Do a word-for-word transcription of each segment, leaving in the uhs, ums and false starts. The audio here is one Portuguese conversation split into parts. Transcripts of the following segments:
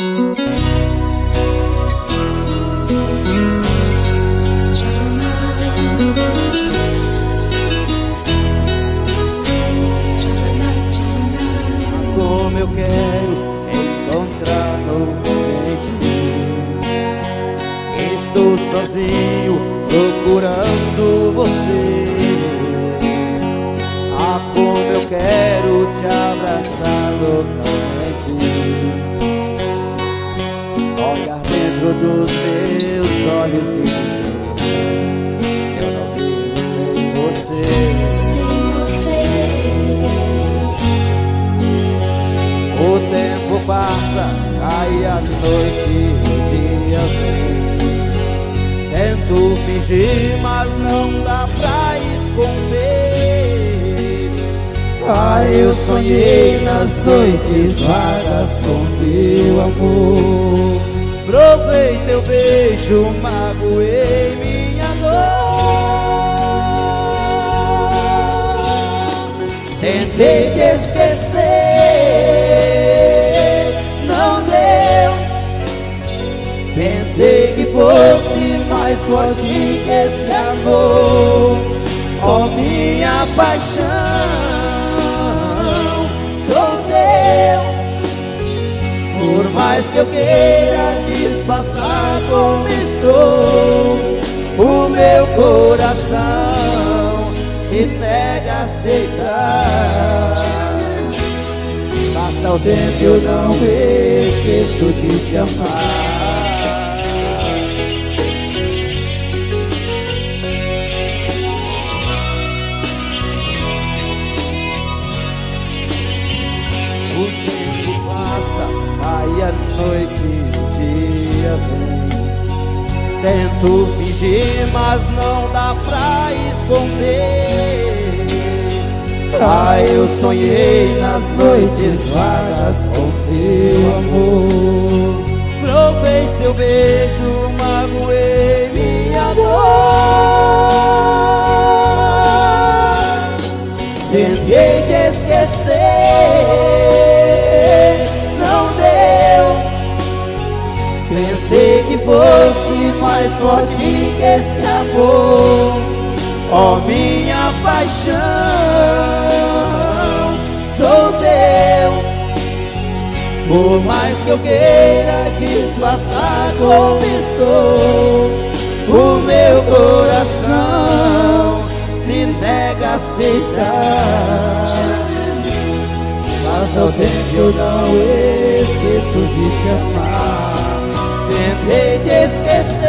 Como eu quero te encontrar novamente. Estou sozinho procurando você. Ah, como eu quero te abraçar loucamente. Olhar dentro dos meus olhos e dizer: eu não vivo sem você. O tempo passa, cai a noite e o dia vem. Tento fingir, mas não dá pra esconder. Ah, eu sonhei nas noites vagas com teu amor. Provei teu beijo, magoei minha dor. Tentei te esquecer, não deu. Pensei que fosse mais forte que esse amor. Oh, minha paixão, sou teu. Por mais que eu queira disfarçar como estou, o meu coração se nega a aceitar. Passa o tempo e eu não esqueço de te amar. O tempo passa, cai a noite e o dia vem. Tento fingir, mas não dá pra esconder. Ah, eu sonhei nas noites vagas com teu amor. Provei seu beijo, magoei minha dor. Tentei te esquecer, não deu. Pensei que fosse mais forte que esse amor. Oh, minha paixão, sou teu. Por mais que eu queira disfarçar como estou, o meu coração se nega a aceitar. Passa o tempo e eu não esqueço de te amar. Tentei te esquecer,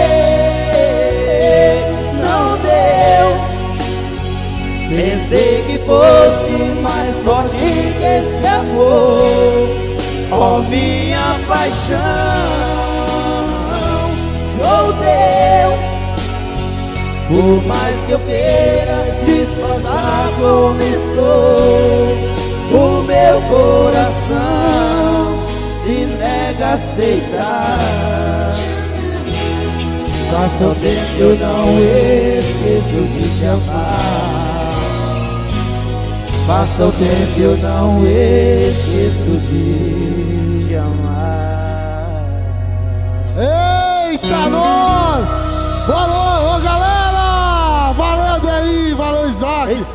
não deu. Pensei que fosse mais forte que esse amor. Oh, minha paixão, sou teu. Por mais que eu queira disfarçar como estou, o meu coração se nega a aceitar. Passa o tempo e eu não esqueço de te amar. Passa o tempo e eu não esqueço de te amar. Eita, nós! Boa noite!